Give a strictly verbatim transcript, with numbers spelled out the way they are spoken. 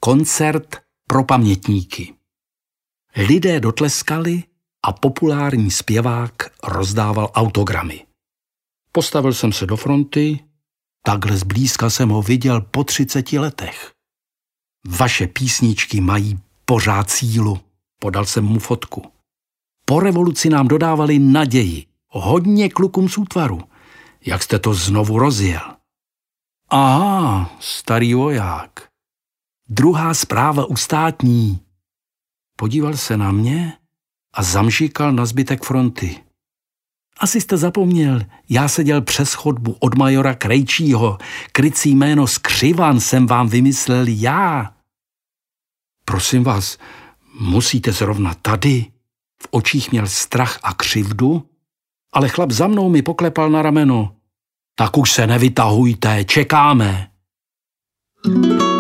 koncert pro pamětníky. Lidé dotleskali a populární zpěvák rozdával autogramy. Postavil jsem se do fronty, takhle zblízka jsem ho viděl po třiceti letech. Vaše písničky mají pořád sílu, podal jsem mu fotku. Po revoluci nám dodávali naději, hodně klukům z útvaru. Jak jste to znovu rozjel? Aha, starý voják. Druhá zpráva u státní. Podíval se na mě a zamžikal na zbytek fronty. Asi jste zapomněl, já seděl přes chodbu od majora Krejčího. Krycí jméno Skřivan jsem vám vymyslel já. Prosím vás, musíte zrovna tady? V očích měl strach a křivdu, ale chlap za mnou mi poklepal na rameno. Tak už se nevytahujte, čekáme.